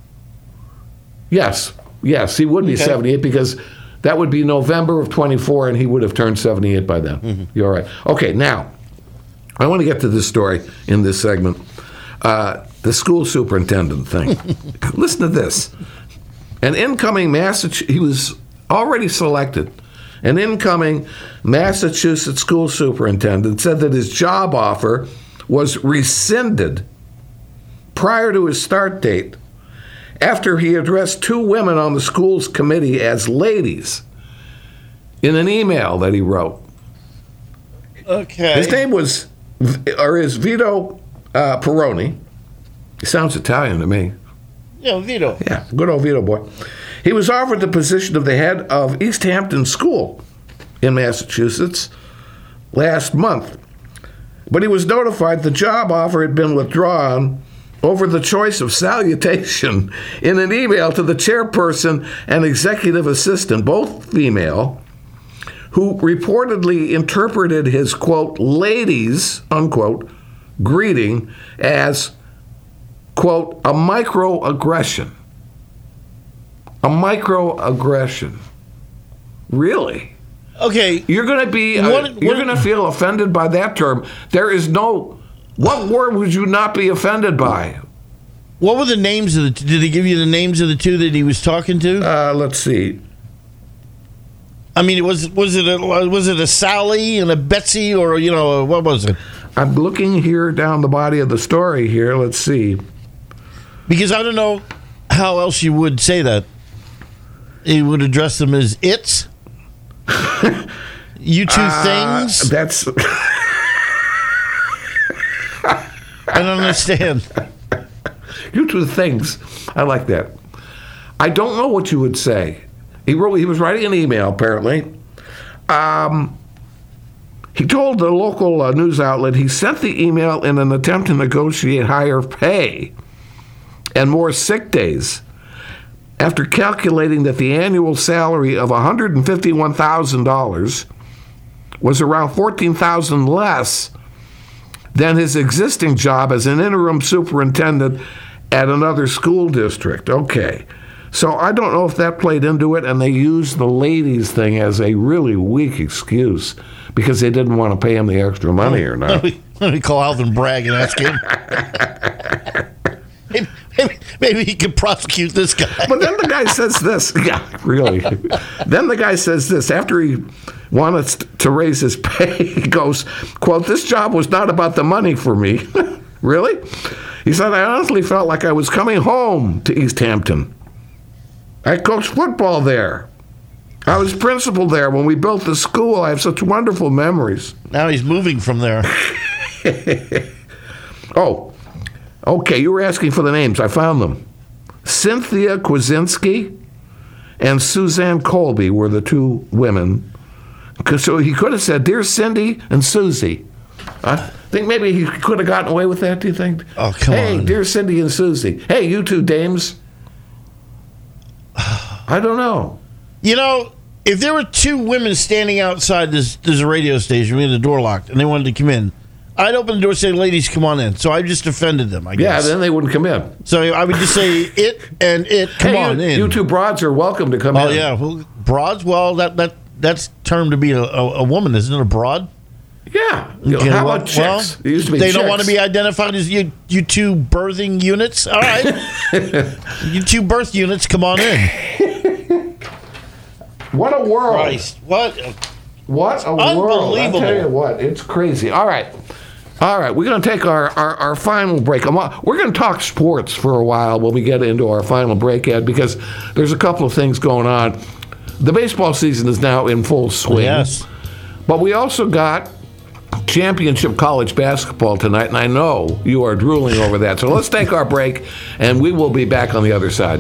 Yes, yes, he would be Okay. seventy-eight, because that would be November of twenty-four, and he would have turned seventy-eight by then. Mm-hmm. You're right. Okay, now, I want to get to this story in this segment. Uh, the school superintendent thing. Listen to this. An incoming Massachusetts, he was already selected. An incoming Massachusetts school superintendent said that his job offer was rescinded prior to his start date after he addressed two women on the school's committee as ladies in an email that he wrote. Okay. His name was, or is Vito uh, Peroni. He sounds Italian to me. Yeah, Vito. Yeah, good old Vito boy. He was offered the position of the head of East Hampton School in Massachusetts last month. But he was notified the job offer had been withdrawn over the choice of salutation in an email to the chairperson and executive assistant, both female, who reportedly interpreted his, quote, ladies, unquote, greeting as, quote, a microaggression. A microaggression. Really? Okay. You're going to be, uh, What- you're what- going to feel offended by that term. There is no, what word would you not be offended by? What were the names of the? Did he give you the names of the two that he was talking to? Uh, let's see. I mean, was was it a was it a Sally and a Betsy, or you know, what was it? I'm looking here down the body of the story here. Let's see. Because I don't know how else you would say that. He would address them as it's. You two Uh, things. That's. I don't understand. You two things. I like that. I don't know what you would say. He wrote. He was writing an email, apparently. Um, he told the local uh, news outlet he sent the email in an attempt to negotiate higher pay and more sick days after calculating that the annual salary of one hundred fifty-one thousand dollars was around fourteen thousand dollars less than his existing job as an interim superintendent at another school district. Okay. So I don't know if that played into it, and they used the ladies thing as a really weak excuse because they didn't want to pay him the extra money or not. Let me, let me call Alvin Bragg and ask him. maybe, maybe, maybe he could prosecute this guy. But then the guy says this. Yeah, really. Then the guy says this. After he wanted to raise his pay, he goes, quote, this job was not about the money for me. Really? He said, I honestly felt like I was coming home to East Hampton. I coached football there. I was principal there when we built the school. I have such wonderful memories. Now he's moving from there. Oh, okay, you were asking for the names. I found them. Cynthia Kwasinski and Suzanne Colby were the two women. 'Cause so he could have said, Dear Cindy and Susie. I think maybe he could have gotten away with that, do you think? Oh, come hey, on. Hey, dear Cindy and Susie. Hey, you two dames. I don't know. You know, if there were two women standing outside this, this radio station, we had the door locked, and they wanted to come in, I'd open the door and say, ladies, come on in. So I just offended them, I guess. Yeah, then they wouldn't come in. So I would just say, it and it, come hey, on you, in. You two broads are welcome to come oh, in. Oh, yeah. Well, broads? Well, that, that that's termed to be a, a, a woman, isn't it? A broad? Yeah. Okay, How well, about chicks? Well, It used to be they chicks. don't want to be identified as you, you two birthing units? All right. You two birth units, come on in. What a world. Christ. What? A, what a world. Unbelievable. I tell you what, it's crazy. All right. All right, we're going to take our, our, our final break. We're going to talk sports for a while when we get into our final break, Ed, because there's a couple of things going on. The baseball season is now in full swing. Yes. But we also got championship college basketball tonight, and I know you are drooling over that. So let's take our break, and we will be back on the other side.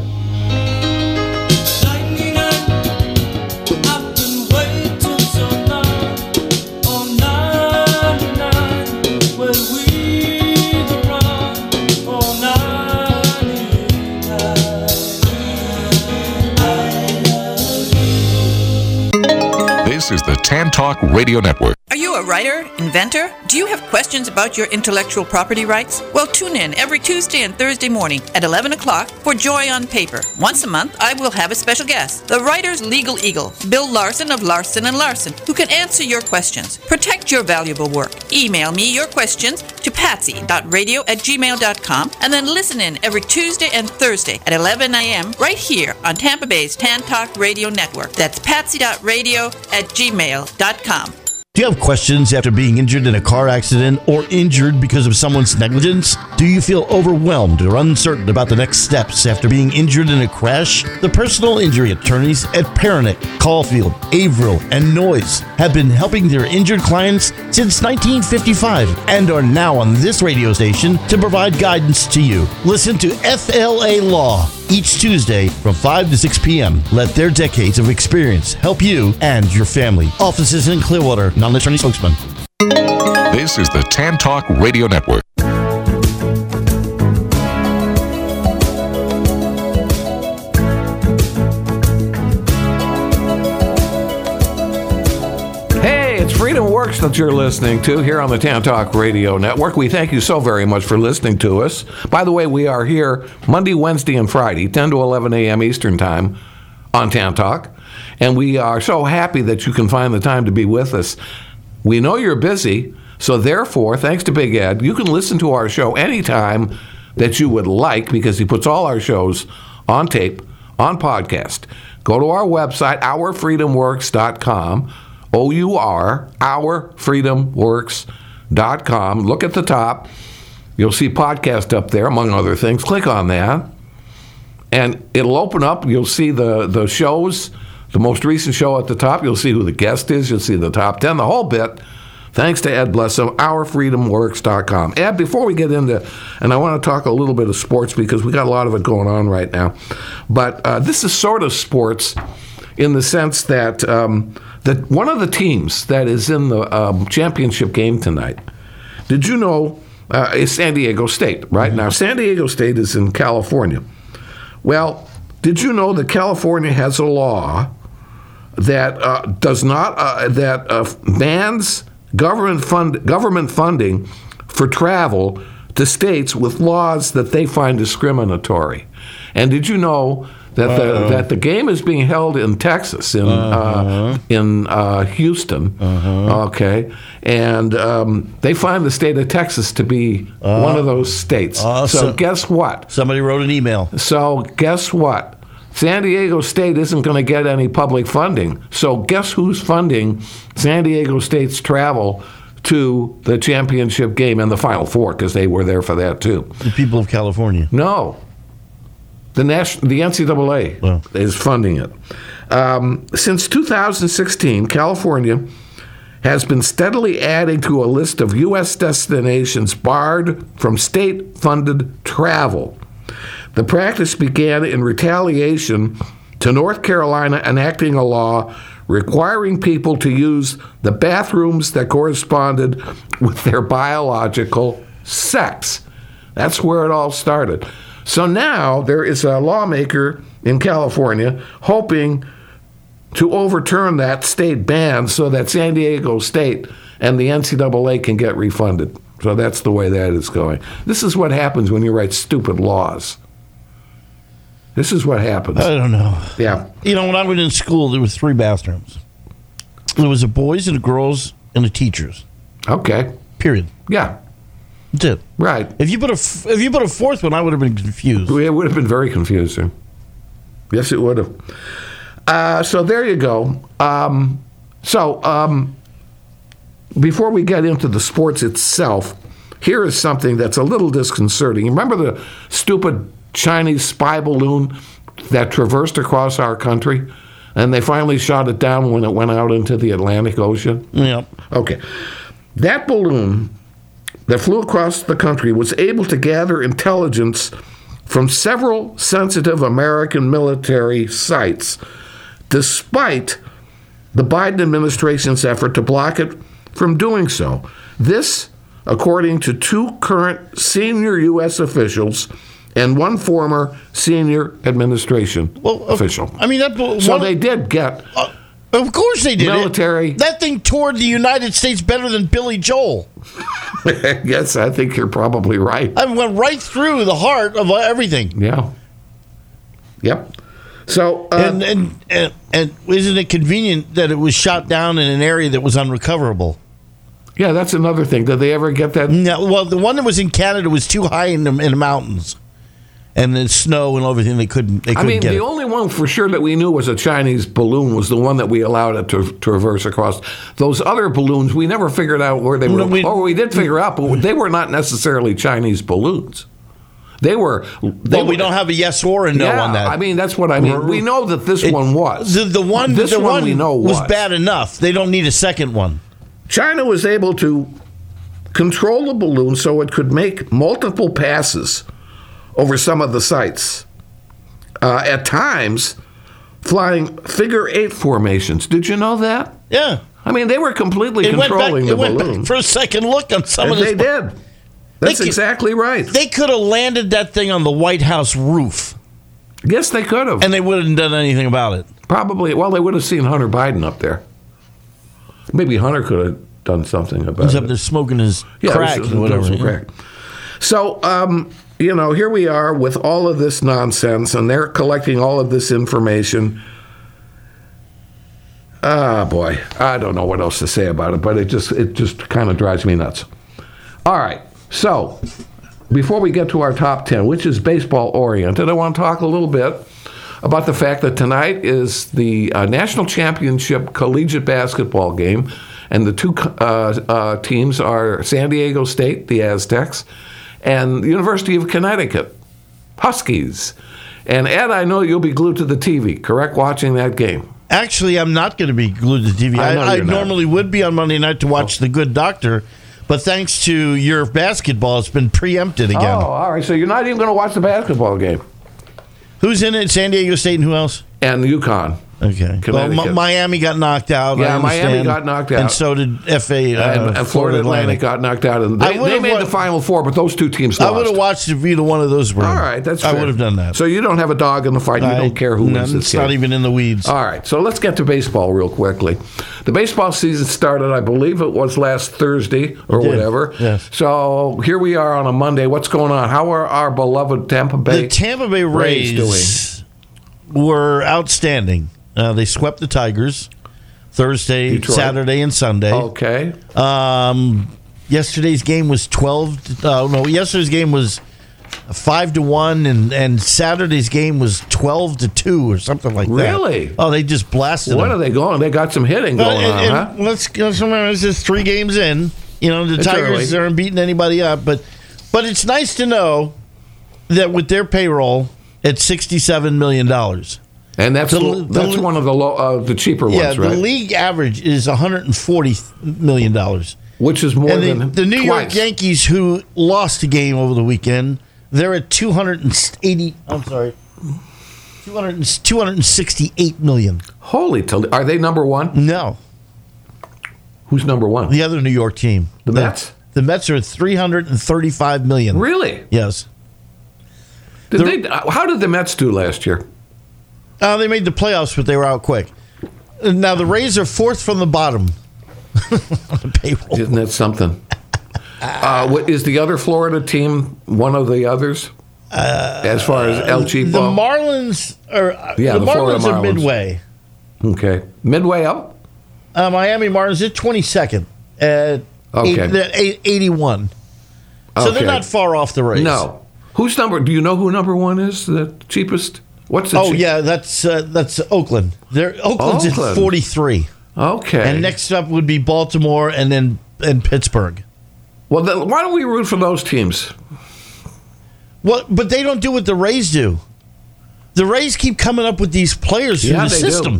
This is the Tan Talk Radio Network. Are you a writer, inventor? Do you have questions about your intellectual property rights? Well, tune in every Tuesday and Thursday morning at eleven o'clock for Joy on Paper. Once a month, I will have a special guest, the writer's legal eagle, Bill Larson of Larson and Larson, who can answer your questions. Protect your valuable work. Email me your questions to patsy dot radio at gmail dot com and then listen in every Tuesday and Thursday at eleven a.m. right here on Tampa Bay's Tan Talk Radio Network. That's patsy dot radio at gmail dot com. Do you have questions after being injured in a car accident or injured because of someone's negligence? Do you feel overwhelmed or uncertain about the next steps after being injured in a crash? The personal injury attorneys at Peronick, Caulfield, Averill, and Noyes have been helping their injured clients since nineteen fifty-five and are now on this radio station to provide guidance to you. Listen to F L A Law each Tuesday from five to six p.m. Let their decades of experience help you and your family. Offices in Clearwater, non-attorney spokesman. This is the Tan Talk Radio Network. Hey, it's Freedom Works that you're listening to here on the Tan Talk Radio Network. We thank you so very much for listening to us. By the way, we are here Monday, Wednesday, and Friday, ten to eleven a.m. Eastern Time on Tan Talk. And we are so happy that you can find the time to be with us. We know you're busy, so therefore, thanks to Big Ed, you can listen to our show anytime that you would like because he puts all our shows on tape, on podcast. Go to our website, our freedom works dot com. O U R, our freedom works dot com. Look at the top. You'll see podcast up there, among other things. Click on that, and it'll open up. You'll see the, the shows, the most recent show at the top. You'll see who the guest is. You'll see the top ten, the whole bit. Thanks to Ed Blessom, our freedom works dot com. Ed, before we get into, and I want to talk a little bit of sports because we got a lot of it going on right now, but uh, this is sort of sports in the sense that um, that one of the teams that is in the um, championship game tonight, did you know, uh, is San Diego State, right? Mm-hmm. Now, San Diego State is in California. Well, did you know that California has a law that uh, does not, uh, that uh, bans government fund government funding for travel to states with laws that they find discriminatory? And did you know that the, that the game is being held in Texas, in uh-huh. uh, in uh, Houston, uh-huh. okay, and um, they find the state of Texas to be uh, one of those states. Uh, so, so guess what? Somebody wrote an email. So guess what? San Diego State isn't going to get any public funding. So guess who's funding San Diego State's travel to the championship game and the Final Four, because they were there for that too. The people of California. No. The national, the N C double A well. is funding it. Um, since two thousand sixteen, California has been steadily adding to a list of U S destinations barred from state-funded travel. The practice began in retaliation to North Carolina enacting a law requiring people to use the bathrooms that corresponded with their biological sex. That's where it all started. So now there is a lawmaker in California, hoping to overturn that state ban so that San Diego State and the N C double A can get refunded. So that's the way that is going. This is what happens when you write stupid laws. This is what happens. I don't know. Yeah. You know, when I was in school, there was three bathrooms. There was a boys and a girls and a teachers. Okay. Period. Yeah. That's it. Right. If you put a f- if you put a fourth one, I would have been confused. It would have been very confusing. Yes, it would have. Uh, so there you go. Um, so um, before we get into the sports itself, here is something that's a little disconcerting. You remember the stupid Chinese spy balloon that traversed across our country? And they finally shot it down when it went out into the Atlantic Ocean? Yep. Okay. That balloon that flew across the country was able to gather intelligence from several sensitive American military sites, despite the Biden administration's effort to block it from doing so. This, according to two current senior U S officials and one former senior administration well, uh, official. I mean, that, so one, they did get. Uh, of course they did. Military. It. That thing toured the United States better than Billy Joel. Yes, I think you're probably right. I went right through the heart of everything. Yeah. Yep. So, uh, and, and and and isn't it convenient that it was shot down in an area that was unrecoverable? Yeah, that's another thing. Did they ever get that? No. Well, the one that was in Canada was too high in the, in the mountains, and the snow and everything. They couldn't. They couldn't I mean, get the it. only one for sure that we knew was a Chinese balloon was the one that we allowed it to, to traverse across. Those other balloons, we never figured out where they were. No, we, or we did figure out, but they were not necessarily Chinese balloons. They were. They well, we were, don't have a yes or a no yeah, on that. I mean, that's what I mean. We know that this it, one was. The, the one, this the one, one we know was. was bad enough. They don't need a second one. China was able to control the balloon so it could make multiple passes over some of the sites. Uh, at times, flying figure eight formations. Did you know that? Yeah. I mean, they were completely it controlling went back, the it balloon. Went back for a second look on some and of this. They did. That's they exactly could, right. They could have landed that thing on the White House roof. Yes, they could have. And they wouldn't have done anything about it. Probably. Well, they would have seen Hunter Biden up there. Maybe Hunter could have done something about He's it. up there smoking his yeah, crack was, or whatever. Some crack. So, um, you know, here we are with all of this nonsense, and they're collecting all of this information. Ah, boy, I don't know what else to say about it, but it just it just kind of drives me nuts. All right, so before we get to our top ten, which is baseball oriented, I want to talk a little bit about the fact that tonight is the uh, national championship collegiate basketball game, and the two uh, uh, teams are San Diego State, the Aztecs, and the University of Connecticut, Huskies. And Ed, I know you'll be glued to the T V, correct, watching that game? Actually, I'm not going to be glued to the T V. I, I, I normally would be on Monday night to watch oh. The Good Doctor, but thanks to your basketball, it's been preempted again. Oh, all right. So you're not even going to watch the basketball game. Who's in it? San Diego State and who else? And UConn. Okay. Well, M- Miami got knocked out. Yeah, Miami got knocked out. And so did F A. Uh, and, and Florida Atlantic got knocked out. And they, they made wa- the Final Four, but those two teams lost. I would have watched if either one of those were. All right, that's fair. I would have done that. So you don't have a dog in the fight. You I, don't care who no, wins this It's game. not even in the weeds. All right, so let's get to baseball real quickly. The baseball season started, I believe it was last Thursday or Yeah. whatever. Yes. So here we are on a Monday. What's going on? How are our beloved Tampa Bay The Tampa Bay Rays, Rays doing? Were outstanding. Uh, they swept the Tigers Thursday, Detroit. Saturday, and Sunday. Okay. Um, yesterday's game was twelve. To, uh, no, yesterday's game was five to one, and, and Saturday's game was twelve to two or something like that. Really? Oh, they just blasted. What them. are they going? They got some hitting going Well, and, on, and huh? Let's, let's remember this is three games in. You know, the It's Tigers early. aren't beating anybody up, but but it's nice to know that with their payroll at sixty-seven million dollars. And that's The- the, that's the- one of the low, uh, the cheaper Yeah, ones, right? the league average is one hundred forty million dollars. Which is more and the, than the New twice. York Yankees, who lost a game over the weekend, they're at two hundred eighty. I'm sorry, two hundred two hundred sixty-eight million. Holy, told- are they number one? No, Who's number one? the other New York team, The Mets? The Mets are at three hundred thirty-five million. Really? Yes. Did The- they? How did the Mets do last year? Uh, they made the playoffs, but they were out quick. Now, the Rays are fourth from the bottom on the payroll. Isn't that something? uh, what, is the other Florida team one of the others? Uh, as far as El Cheapo? The Marlins are, yeah, the the Marlins, Marlins are midway. Okay. Midway up? Uh, Miami Marlins are twenty-second at okay. eight, they're eight, eighty-one. So okay. they're not far off the Rays. No. Who's number? Do you know who number one is? The cheapest? What's the Oh, cheap- yeah, that's uh, that's Oakland. They're, Oakland's Oakland. at forty-three. Okay. And next up would be Baltimore and then and Pittsburgh. Well, then why don't we root for those teams? Well, but they don't do what the Rays do. The Rays keep coming up with these players through Yeah, the they system. do.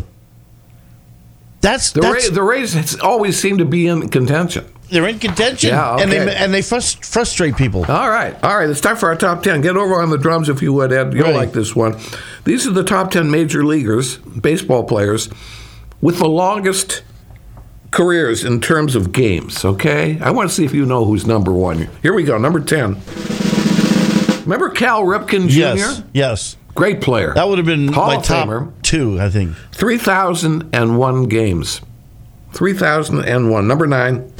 That's The, that's Ra- the Rays always seem to be in contention. they're in contention, Yeah, and they okay. and they frust- frustrate people. All right. All right. It's time for our top ten. Get over on the drums if you would, Ed. You'll Right. like this one. These are the top ten major leaguers, baseball players, with the longest careers in terms of games, okay? I want to see if you know who's number one. Here we go. Number ten. Remember Cal Ripken Junior? Yes, yes. Great player. That would have been Hall my of top Famer. two, I think. three thousand one games. three thousand one. Number nine.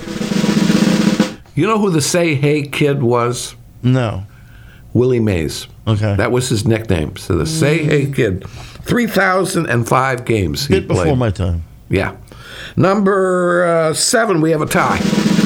You know who the Say Hey Kid was? No. Willie Mays. Okay. That was his nickname. So the Say Hey Kid. three thousand five games he Bit before played. my time. Yeah. Number uh, seven, we have a tie.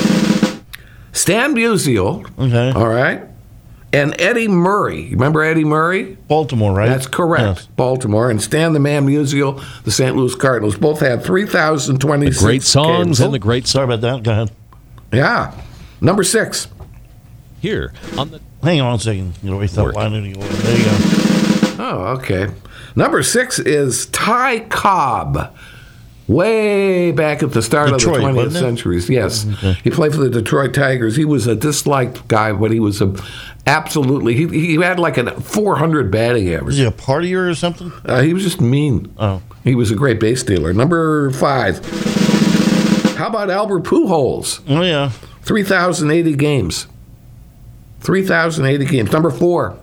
Stan Musial. Okay. All right. And Eddie Murray. Remember Eddie Murray? Baltimore, right? That's correct. Yes. Baltimore. And Stan the Man Musial, the Saint Louis Cardinals, both had three thousand twenty-six The great songs games. and the great. Sorry about that. Go ahead. Yeah. Number six. Here on the. Hang on a second. You know, we thought Work. line there you go. Oh, okay. Number six is Ty Cobb. Way back at the start Detroit, of the twentieth wasn't it? centuries. Yes. Okay. He played for the Detroit Tigers. He was a disliked guy, but he was a absolutely, he, he had like a four hundred batting Is average. he a partier or something? Uh, he was just mean. Oh. He was a great base stealer. Number five. How about Albert Pujols? Oh, yeah. three thousand eighty games. three thousand eighty games. Number four.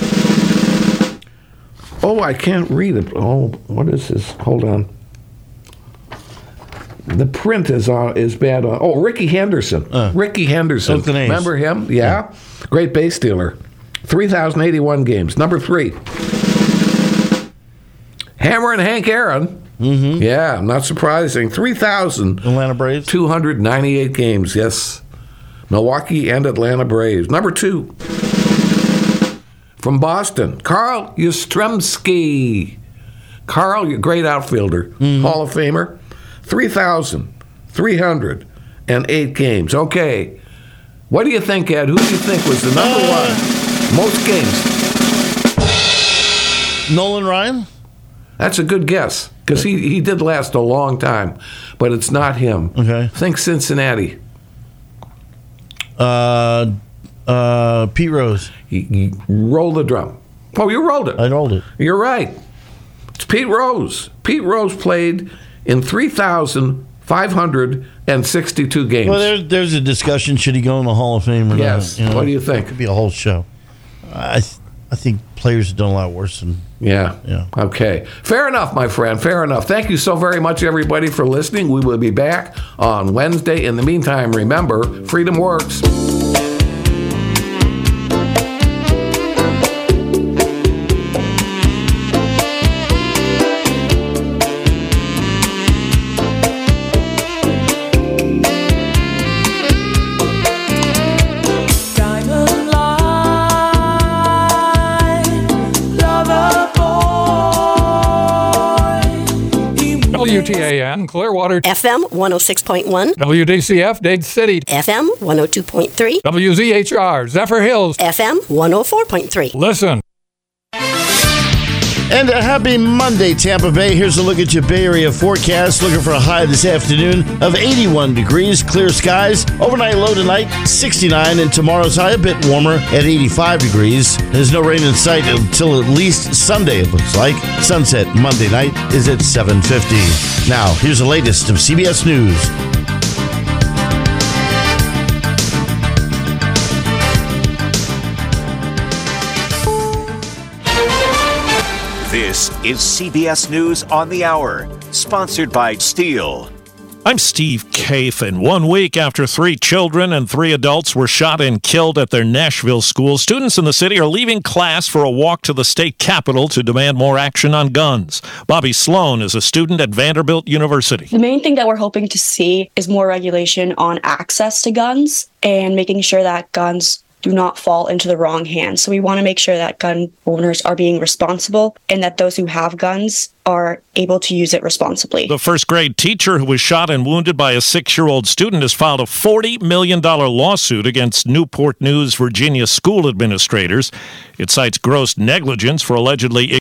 Oh, I can't read it. Oh, what is this? Hold on. The print is on is bad on. Oh, Ricky Henderson. Uh, Ricky Henderson. Oakland A's. Remember him? Yeah. yeah. Great base stealer. three thousand eighty-one games. Number three. Hammer and Hank Aaron. Mm-hmm. Yeah, not surprising. three thousand Atlanta Braves. two hundred ninety-eight games, yes. Milwaukee and Atlanta Braves. Number two. From Boston, Carl Yastrzemski. Carl, you great outfielder, Mm-hmm. Hall of Famer. three thousand three hundred eight games. Okay. What do you think, Ed? Who do you think was the number Uh, one most games? Nolan Ryan? That's a good guess, because he, he did last a long time, but it's not him. Okay. Think Cincinnati. Uh, uh, Pete Rose. You, you roll the drum. Oh, you rolled it. I rolled it. You're right. It's Pete Rose. Pete Rose played in three thousand five hundred sixty-two games. Well, there, there's a discussion. Should he go in the Hall of Fame or Yes. not? What do you think? It could be a whole show. I th- I think players have done a lot worse than. Yeah. Yeah. Okay. Fair enough, my friend. Fair enough. Thank you so very much, everybody, for listening. We will be back on Wednesday. In the meantime, remember, freedom works. Diamond line, lover boy. W T A N, Clearwater. F M one oh six point one. W D C F, Dade City. F M one oh two point three. W Z H R, Zephyr Hills. F M one oh four point three. Listen. And a happy Monday, Tampa Bay. Here's a look at your Bay Area forecast. Looking for a high this afternoon of eighty-one degrees, clear skies. Overnight low tonight, sixty-nine, and tomorrow's high a bit warmer at eighty-five degrees. There's no rain in sight until at least Sunday, it looks like. Sunset Monday night is at seven fifty. Now, here's the latest of C B S News. This is C B S News on the Hour, sponsored by Steel. I'm Steve Kaif, and one week after three children and three adults were shot and killed at their Nashville school, students in the city are leaving class for a walk to the state capitol to demand more action on guns. Bobby Sloan is a student at Vanderbilt University. The main thing that we're hoping to see is more regulation on access to guns and making sure that guns do not fall into the wrong hands. So we want to make sure that gun owners are being responsible and that those who have guns are able to use it responsibly. The first grade teacher who was shot and wounded by a six-year-old student has filed a forty million dollars lawsuit against Newport News, Virginia school administrators. It cites gross negligence for allegedly